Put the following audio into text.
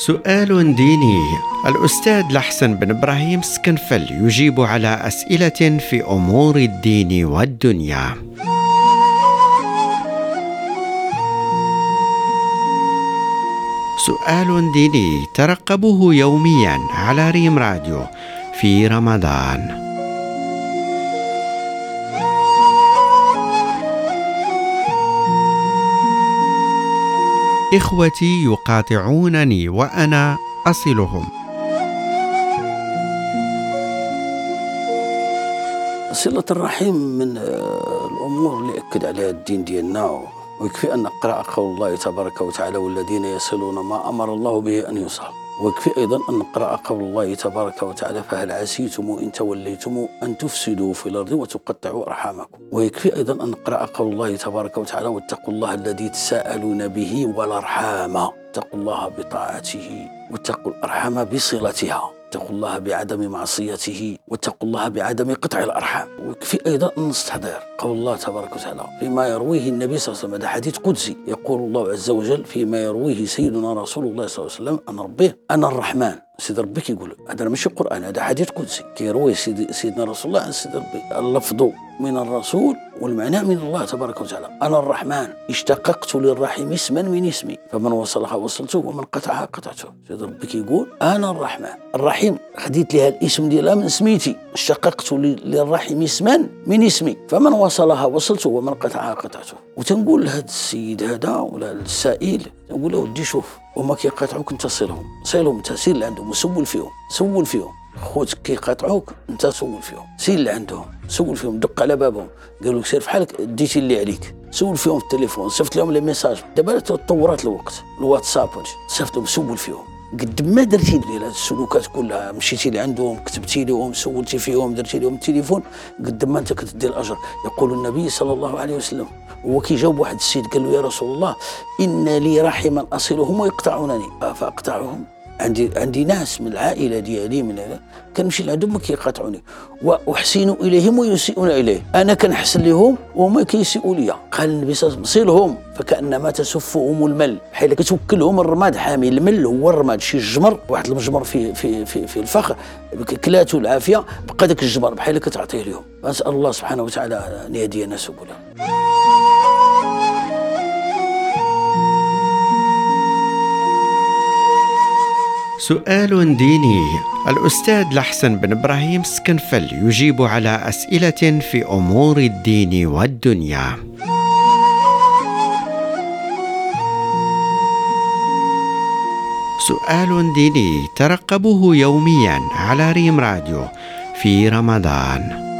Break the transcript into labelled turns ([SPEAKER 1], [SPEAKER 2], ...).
[SPEAKER 1] سؤال ديني. الأستاذ لحسن بن إبراهيم سكنفل يجيب على أسئلة في أمور الدين والدنيا. سؤال ديني ترقبوه يوميا على ريم راديو في رمضان. إخوتي يقاطعونني وأنا أصلهم.
[SPEAKER 2] صلة الرحم من الأمور اللي أكد عليها الدين ديالنا، ويكفي أن نقرأ قول الله تبارك وتعالى: والذين يصلون ما أمر الله به أن يوصل. ويكفي أيضا أن نقرأ قول الله تبارك وتعالى: فهل عسيتم إن توليتم أن تفسدوا في الأرض وتقطعوا أرحامكم. ويكفي أيضا أن نقرأ قول الله تبارك وتعالى: واتقوا الله الذي تساءلون به والأرحام. اتقوا الله بطاعته، واتقوا الأرحام بصلتها، اتقوا الله بعدم معصيته، واتقوا الله بعدم قطع الأرحام. ويكفي أيضا أن نستحضر قول الله تبارك وتعالى فيما يرويه النبي صلى الله عليه وسلم، هذا حديث قدسي، يقول الله عز وجل فيما يرويه سيدنا رسول الله صلى الله عليه وسلم عن ربه: أنا الرحمن. سيد ربي كيقول، هذا ماشي قرآن، هذا حديث قدسي كيروي سيدنا رسول الله عن سيد ربي. اللفظ من الرسول والمعنى من الله تبارك وتعالى. أنا الرحمن اشتققت للرحم اسما من اسمي، فمن وصلها وصلته ومن قطعها قطعته. سيد ربي كيقول أنا الرحمن. الرحيم خديت لها الاسم ديالها من سميتي، اشتققت للرحم اسما من اسمي، فمن وصلها وصلته ومن قطعها قطعته. وتنقول لهذا السيد هذا ولا السائل، تنقول له: ودي شوف، وما كيقاطعوك انت صلهم انت، سير لعندهم وسول فيهم. خوتك كيقاطعوك انت سول فيهم، سير لعندهم سول فيهم، دق على بابهم، قالوا لك سير بحالك ديتي اللي عليك، سول فيهم في التليفون، صيفط لهم لي ميساج. دابا تطورات الوقت، الواتساب صيفط لهم، سول فيهم. قد ما درتي ديال هاد السلوكات كلها، مشيتي لعندهم، كتبتي لهم، سولتي فيهم، درتي لهم التليفون، قد ما انت كتدي الاجر. يقول النبي صلى الله عليه وسلم، هو كيجاوب واحد السيد قال له: يا رسول الله، ان لي رحما اصلهم ويقطعونني فاقطعهم. عندي ناس من العائله ديالي من هذا كنمشي لعندهم ما كيقاطعوني، واحسن اليهم ويسيئون اليه، انا كنحسن لهم وهما كيسيئوا لي. قال النبي صلى الله عليه وسلم: صلهم فكانما تسفهم المل، بحال كتوكلهم الرماد حامي. المل هو الرماد، شي جمر، واحد المجمر في الفخ، كلاتو العافيه، بقى داك الجمر بحال كتعطيه لهم. نسال الله سبحانه وتعالى ان يهدينا سبله.
[SPEAKER 1] سؤال ديني. الأستاذ لحسن بن إبراهيم سكنفل يجيب على أسئلة في أمور الدين والدنيا. سؤال ديني ترقبوه يوميا على ريم راديو في رمضان.